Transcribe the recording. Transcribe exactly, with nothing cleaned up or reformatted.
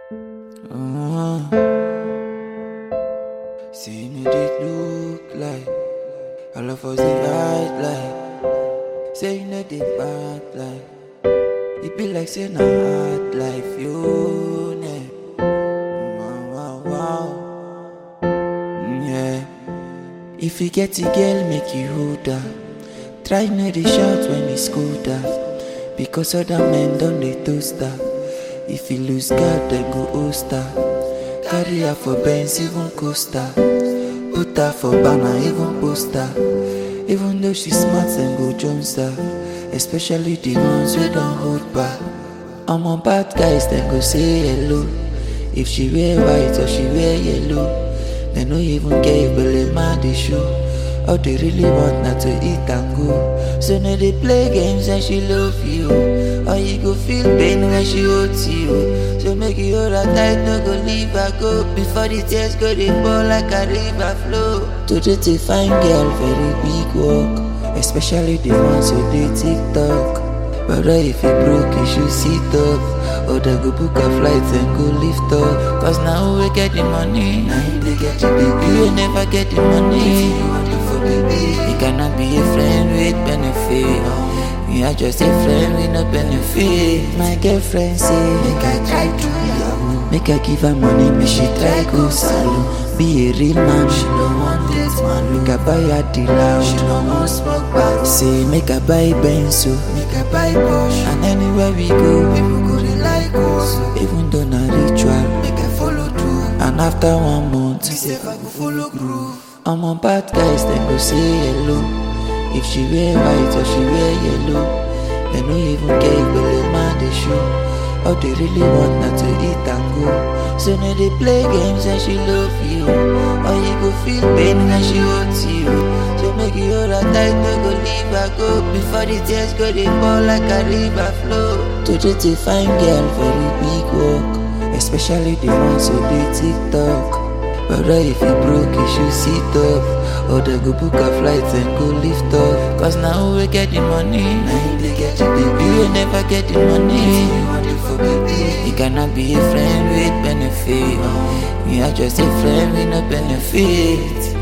Uh, Say no they look like all of us they fight like. Say no they bad like. It be like say na hard life you know. Wow wow wow. Mm, yeah. If you get a girl make you hold her. Try not to shout when it's colder, because other men don't they toast her. If you lose God, then go hoster. Carry her for Benz, even coaster. Put her for banner, even poster. Even though she smart, then go Jones her. Especially the ones who don't hold back. I'm on bad guys, then go say hello. If she wear white or she wear yellow, they no even care if Billy man they show. All they really want not to eat and go. So now they play games and she love you. Or you go feel pain when she holds you. So make you hold her tight, no go leave her go. Before the tears go they fall like a river flow. Today to find girl very big work, especially the ones who do TikTok. But right, if you broke you should sit up, or they go book a flight and go lift up. Cause now we get the money, now they get the baby. You will never get the money. You cannot be a friend with benefit. You are just a friend with no benefit. My girlfriend say, make I try to yahoo. Make I give her money, make she try go salon. Be a real man, she don't want this man. Make I buy her the loud, she don't want smoke back. Say, make I buy Benzo, make I buy Porsche. And anywhere we go, people go they like us. Even though na ritual, make I follow through. And after one month, me say if I go follow groove. I'm on bad guys, then go say hello. If she wear white or she wear yellow, they no even care if Billy man they show. All they really want not to eat and go. So now they play games and she love you. Or you go feel pain when she holds you. So make you hold her tight, no go leave her go. Before the tears go they fall like a river flow. Today to find girl very big work, especially the ones who do TikTok. But right, if you broke, you should sit up, or they go book a flight and go lift up. Cause now we get the money, now they get the baby. You will never get the money. You cannot be a friend with benefit. You are just a friend with no benefit.